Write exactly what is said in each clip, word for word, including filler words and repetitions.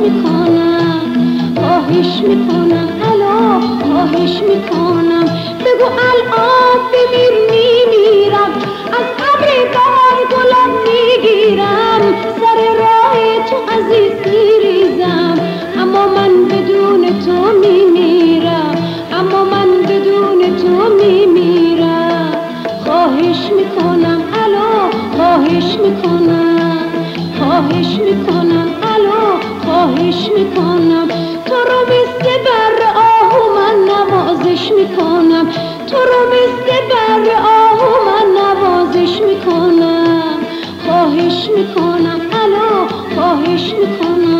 میکنم خواهش میکنم الا خواهش میکنم بگو الان بمیر میمیرم از ابر بهار گلم میگیرم سر راه تو عزیز میریزم اما من بدون تو میمیرم اما من بدون تو میمیرم خواهش میکنم الا خواهش میکنم خواهش میکنم الا خواهش میکنم تو رو مثل بر آهو من نوازش میکنم تو رو مثل بر آهو من نوازش میکنم خواهش میکنم الا خواهش میکنم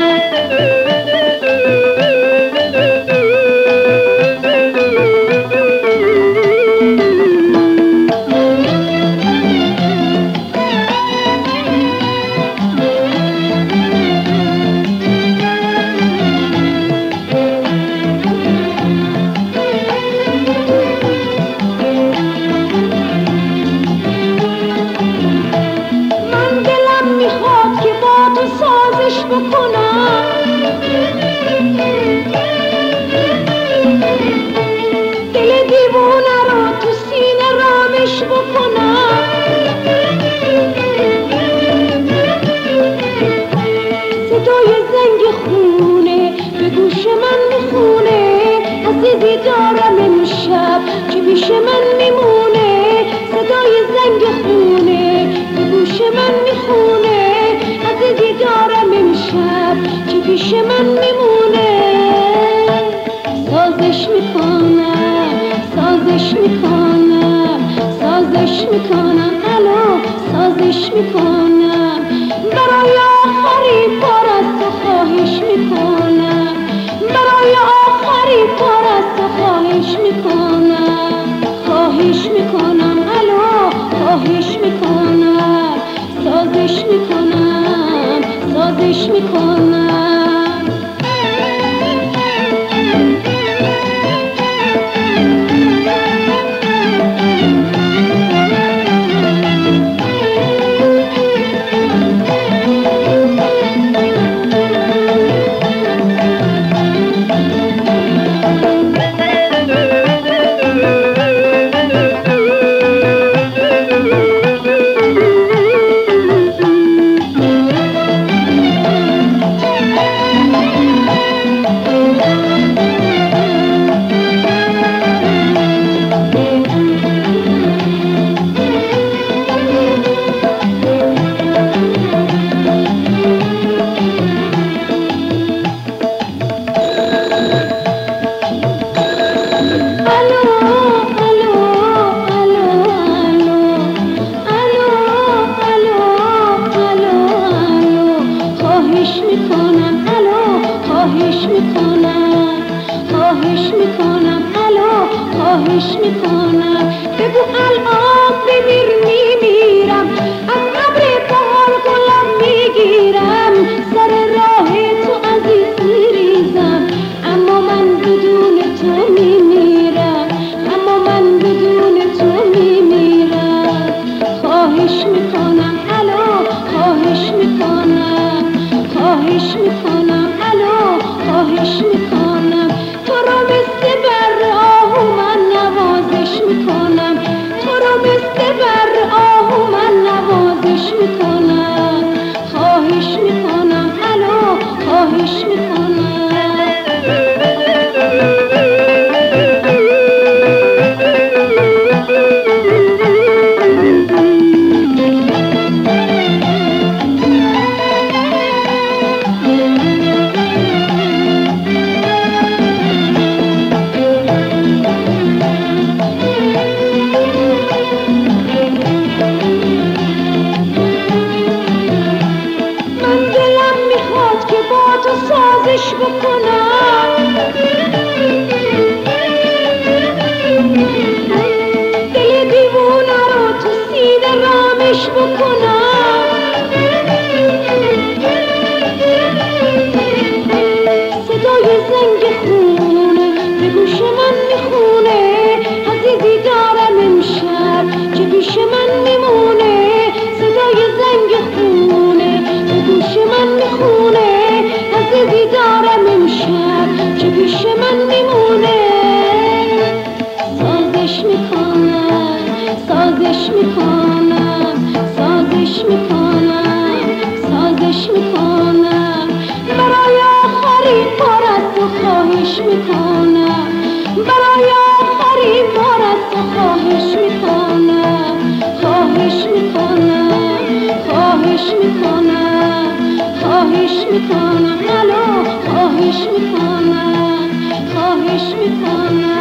دل دیوونه رو تو سینه رامش بکنم صدای زنگ خونه به گوش من میخونه عزیزی دارم امشب که پیش من میمونه صدای زنگ خونه به گوش من میخونه عزیزی دارم امشب که پیش من میمونه سازش میکنم سازش میکنم سازش میکنم الا سازش میکنم برای آخرین بار از تو خواهش میکنم برای آخرین بار از تو خواهش میکنم خواهش میکنم الا خواهش میکنم سازش میکنم سازش میکنم خواهش میکنم بگو الان بمیر میمیرم از ابر بهار گلم میگیرم سر راه تو عزیز میریزم اما من بدون تو میمیرم اما من بدون تو میمیرم خواهش میکنم الا خواهش میکنم خواهش میکنم الا خواهش میکنم تو رو مثل بر آهو من نوازش میکنم تو رو مثل بر آهو من نوازش میکنم خواهش میکنم الا خواهش میکنم سازش بکنم دل دیوونه رو تو سینه رامش بکنم صدای زنگ خونه به گوش من میخونه عزیزی دارم امشب که پیش من میمونه صدای زنگ خونه به گوش من میخونه عزیزی خواهش میکنم برای آخرین بار از تو خواهش میکنم برای آخرین بار از تو خواهش میکنم خواهش میکنم خواهش میکنم خواهش میکنم الو خواهش میکنم خواهش میکنم